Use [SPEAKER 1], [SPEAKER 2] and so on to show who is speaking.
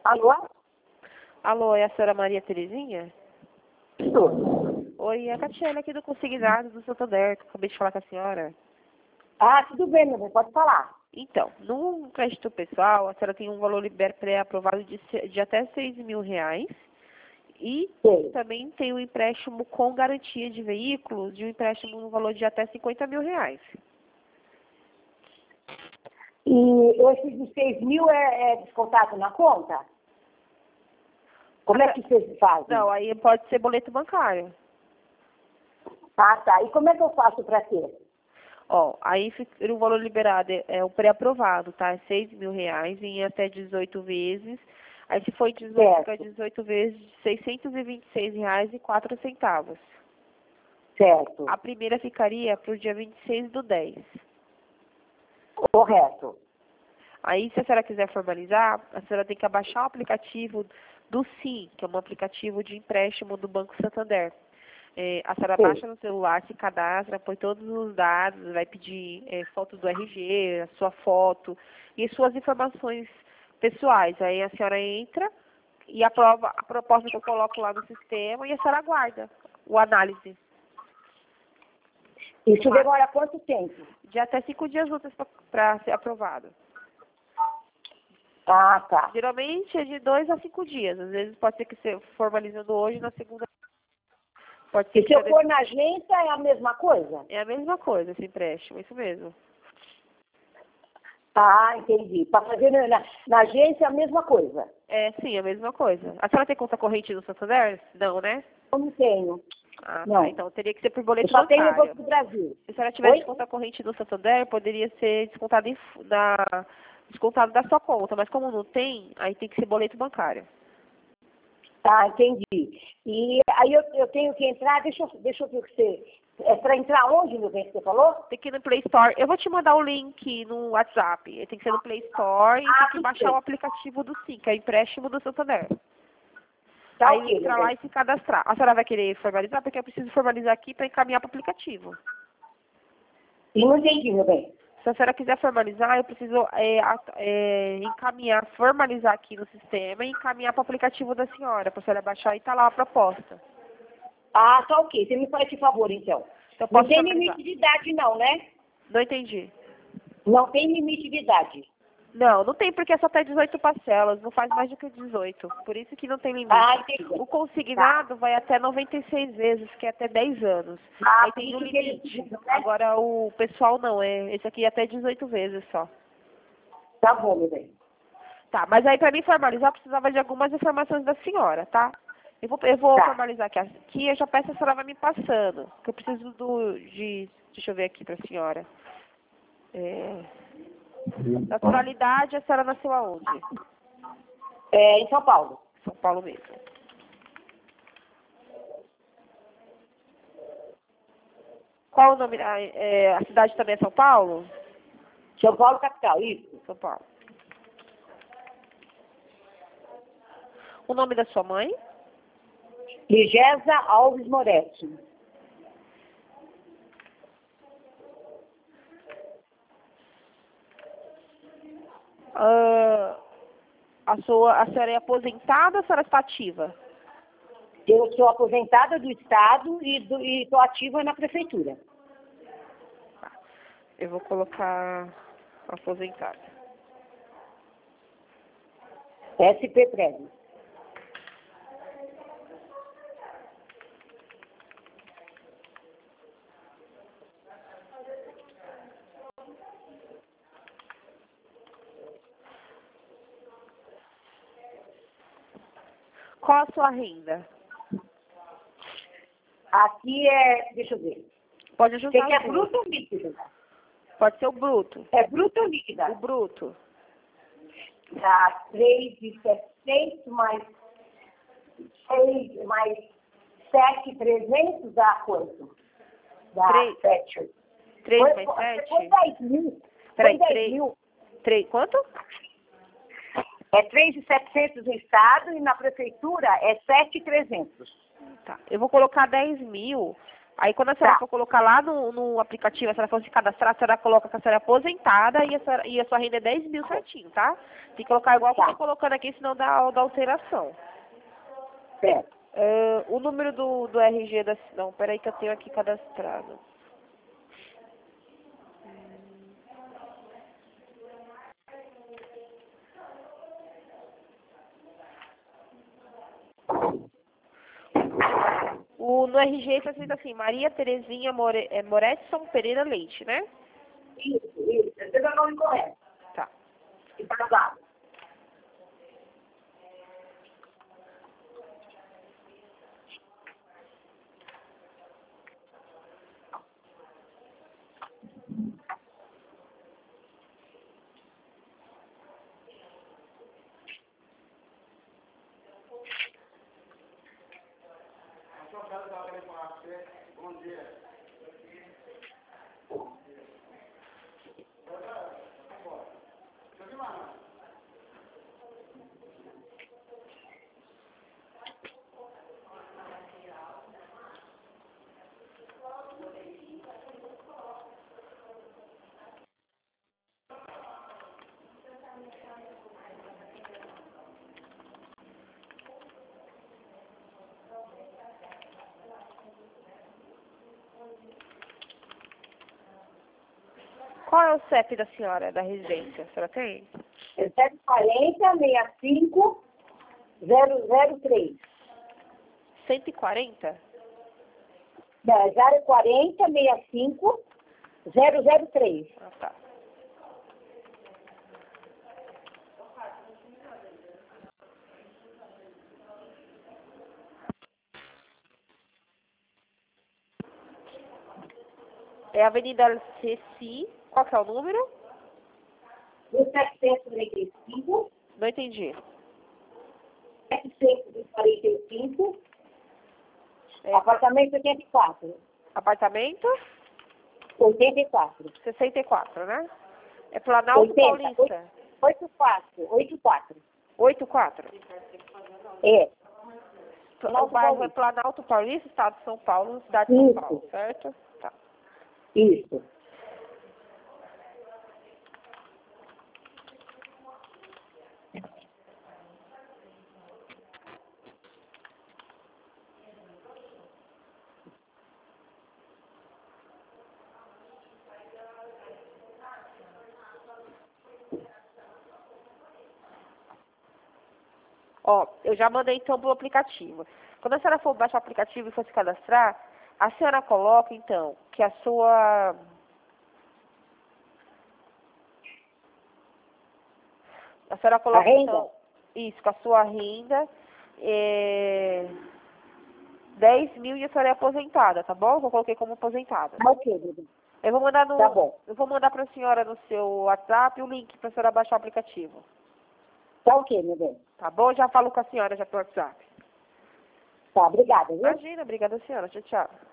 [SPEAKER 1] Alô?
[SPEAKER 2] Alô, é a senhora Maria Terezinha?
[SPEAKER 1] Estou.
[SPEAKER 2] Oi, é a Catiana aqui do Consignados do Santander, que eu acabei de falar com a senhora.
[SPEAKER 1] Ah, tudo bem, meu bem, pode falar.
[SPEAKER 2] Então, no crédito pessoal, a senhora tem um valor pré-aprovado de até R$ 6.000 e
[SPEAKER 1] Sei.
[SPEAKER 2] também tem um empréstimo com garantia de veículos, de um empréstimo no valor de até R$ 50.000.
[SPEAKER 1] E esses de 6 mil é descontado na conta? Como é que vocês fazem?
[SPEAKER 2] Não, aí pode ser boleto bancário.
[SPEAKER 1] Ah, tá. E como é que eu faço para ter?
[SPEAKER 2] Ó, aí o valor liberado é o pré-aprovado, tá? É R$ 6.000 em até 18 vezes. Aí se for 18,
[SPEAKER 1] Certo.
[SPEAKER 2] fica 18 vezes R$ 626,04.
[SPEAKER 1] Certo.
[SPEAKER 2] A primeira ficaria para o dia 26/10.
[SPEAKER 1] Correto.
[SPEAKER 2] Aí, se a senhora quiser formalizar, a senhora tem que abaixar o aplicativo do SIM, que é um aplicativo de empréstimo do Banco Santander. A senhora
[SPEAKER 1] Sim.
[SPEAKER 2] baixa no celular, se cadastra, põe todos os dados, vai pedir foto do RG, a sua foto e suas informações pessoais. Aí a senhora entra e aprova a proposta que eu coloco lá no sistema e a senhora aguarda o análise.
[SPEAKER 1] Isso demora quanto tempo?
[SPEAKER 2] De até 5 dias úteis para ser aprovado.
[SPEAKER 1] Ah, tá.
[SPEAKER 2] Geralmente é de 2 a 5 dias. Às vezes pode ser que você formalizando hoje, na segunda. Pode ser
[SPEAKER 1] E
[SPEAKER 2] que
[SPEAKER 1] se eu
[SPEAKER 2] você...
[SPEAKER 1] for na agência é a mesma coisa?
[SPEAKER 2] É a mesma coisa esse empréstimo, isso mesmo.
[SPEAKER 1] Ah, entendi. Para fazer na agência é a mesma coisa?
[SPEAKER 2] É, sim, a mesma coisa. A senhora tem conta corrente no Santander? Não, né?
[SPEAKER 1] Eu não tenho.
[SPEAKER 2] Ah,
[SPEAKER 1] Não.
[SPEAKER 2] tá. Então teria que ser por
[SPEAKER 1] Eu
[SPEAKER 2] boleto
[SPEAKER 1] só tenho o
[SPEAKER 2] bancário.
[SPEAKER 1] Banco do Brasil.
[SPEAKER 2] Se a senhora tivesse
[SPEAKER 1] Oi?
[SPEAKER 2] conta corrente no Santander, poderia ser descontado, descontado da sua conta. Mas como não tem, aí tem que ser boleto bancário.
[SPEAKER 1] Ah, entendi. E aí eu tenho que entrar, deixa eu ver o que você... É para entrar onde, meu bem, que você falou?
[SPEAKER 2] Tem que ir no Play Store. Eu vou te mandar o link no WhatsApp. Tem que ser no Play Store e tem que
[SPEAKER 1] tudo
[SPEAKER 2] baixar
[SPEAKER 1] bem.
[SPEAKER 2] o aplicativo do SIM, que é o empréstimo do Santander.
[SPEAKER 1] Tá
[SPEAKER 2] Aí
[SPEAKER 1] ok, meu
[SPEAKER 2] entrar lá
[SPEAKER 1] bem.
[SPEAKER 2] e se cadastrar. A senhora vai querer formalizar? Porque eu preciso formalizar aqui para encaminhar para o aplicativo.
[SPEAKER 1] E não entendi, meu bem.
[SPEAKER 2] Se a senhora quiser formalizar, eu preciso encaminhar, formalizar aqui no sistema e encaminhar para o aplicativo da senhora, para a senhora baixar e tá lá a proposta.
[SPEAKER 1] Ah, tá ok. Você me faz esse favor, então.
[SPEAKER 2] Então,
[SPEAKER 1] Não
[SPEAKER 2] posso
[SPEAKER 1] tem
[SPEAKER 2] formalizar?
[SPEAKER 1] limite de idade, não, né?
[SPEAKER 2] Não entendi.
[SPEAKER 1] Não tem limite de idade.
[SPEAKER 2] Não, não tem porque é só até 18 parcelas, não faz mais do que 18. Por isso que não tem limite.
[SPEAKER 1] Ah, entendi.
[SPEAKER 2] O consignado vai até 96 vezes, que é até 10 anos.
[SPEAKER 1] Ah,
[SPEAKER 2] Aí
[SPEAKER 1] por
[SPEAKER 2] tem um
[SPEAKER 1] isso que eles
[SPEAKER 2] limite.
[SPEAKER 1] dizem, né?
[SPEAKER 2] Agora o pessoal não, esse aqui é até 18 vezes só.
[SPEAKER 1] Tá bom, meu bem.
[SPEAKER 2] Tá, mas aí para mim formalizar eu precisava de algumas informações da senhora, tá? Eu vou
[SPEAKER 1] Tá.
[SPEAKER 2] formalizar aqui, eu já peço a senhora vai me passando. Que eu preciso deixa eu ver aqui para a senhora. Naturalidade, a senhora nasceu aonde?
[SPEAKER 1] É em São Paulo.
[SPEAKER 2] São Paulo mesmo. Qual o nome? A cidade também é São Paulo?
[SPEAKER 1] São Paulo, capital, isso.
[SPEAKER 2] São Paulo. O nome da sua mãe?
[SPEAKER 1] Ligesa Alves Moretti.
[SPEAKER 2] A senhora é aposentada ou a senhora está ativa?
[SPEAKER 1] Eu sou aposentada do Estado e estou ativa na prefeitura.
[SPEAKER 2] Eu vou colocar aposentada.
[SPEAKER 1] SP Prévio.
[SPEAKER 2] Qual a sua renda?
[SPEAKER 1] Aqui é, deixa eu ver.
[SPEAKER 2] Pode
[SPEAKER 1] Você
[SPEAKER 2] ajudar.
[SPEAKER 1] quer bruto ou líquido?
[SPEAKER 2] Pode ser o bruto.
[SPEAKER 1] É bruto ou líquida?
[SPEAKER 2] O bruto.
[SPEAKER 1] Dá 3.700 mais 6 mais 7.300 dá quanto? Dá 7.
[SPEAKER 2] 3 mais
[SPEAKER 1] Foi
[SPEAKER 2] 7?
[SPEAKER 1] 10 mil.
[SPEAKER 2] Peraí,
[SPEAKER 1] Foi 10 mil.
[SPEAKER 2] 3, quanto?
[SPEAKER 1] É 3.700 no Estado e na prefeitura é 7.300.
[SPEAKER 2] Tá. Eu vou colocar 10 mil Aí quando a senhora
[SPEAKER 1] Tá.
[SPEAKER 2] for colocar lá no aplicativo, a senhora for se cadastrar, a senhora coloca que a senhora é aposentada e a sua renda é 10 mil certinho, tá? Tem que colocar igual que eu
[SPEAKER 1] Tá.
[SPEAKER 2] tô colocando aqui, senão dá alteração.
[SPEAKER 1] Certo.
[SPEAKER 2] O número do RG da... Não, peraí que eu tenho aqui cadastrado. No RG está escrito assim, Maria Terezinha Moretson Pereira Leite, né?
[SPEAKER 1] Isso. Esse é o nome correto.
[SPEAKER 2] Tá.
[SPEAKER 1] E casado.
[SPEAKER 2] Qual é o CEP da senhora, da residência? A senhora tem?
[SPEAKER 1] É 740-65-003.
[SPEAKER 2] 140?
[SPEAKER 1] Não, 040-65-003.
[SPEAKER 2] Ah, tá. É a Avenida Ceci. Qual que é o número?
[SPEAKER 1] 1735,
[SPEAKER 2] Não entendi.
[SPEAKER 1] 745,
[SPEAKER 2] É,
[SPEAKER 1] apartamento 84.
[SPEAKER 2] apartamento
[SPEAKER 1] 84.
[SPEAKER 2] 64, né? É Planalto
[SPEAKER 1] 80,
[SPEAKER 2] Paulista.
[SPEAKER 1] 84.
[SPEAKER 2] 84.
[SPEAKER 1] É.
[SPEAKER 2] O bairro é Planalto Paulista, Estado de São Paulo, cidade de São Paulo, certo? Tá.
[SPEAKER 1] Isso.
[SPEAKER 2] Ó, eu já mandei então pro aplicativo. Quando a senhora for baixar o aplicativo e for se cadastrar, a senhora coloca então que a sua... A senhora coloca
[SPEAKER 1] renda?
[SPEAKER 2] então... Isso, com a sua renda... 10 mil e a senhora é aposentada, tá bom? Eu coloquei como aposentada.
[SPEAKER 1] Tá ok, Dudu.
[SPEAKER 2] Eu vou mandar no...
[SPEAKER 1] Tá bom.
[SPEAKER 2] Eu vou mandar pra senhora no seu WhatsApp o link pra senhora baixar o aplicativo.
[SPEAKER 1] Tá ok, meu bem.
[SPEAKER 2] Tá bom? Já falo com a senhora já pelo WhatsApp.
[SPEAKER 1] Tá, obrigada, viu?
[SPEAKER 2] Imagina, obrigada senhora. Tchau, tchau.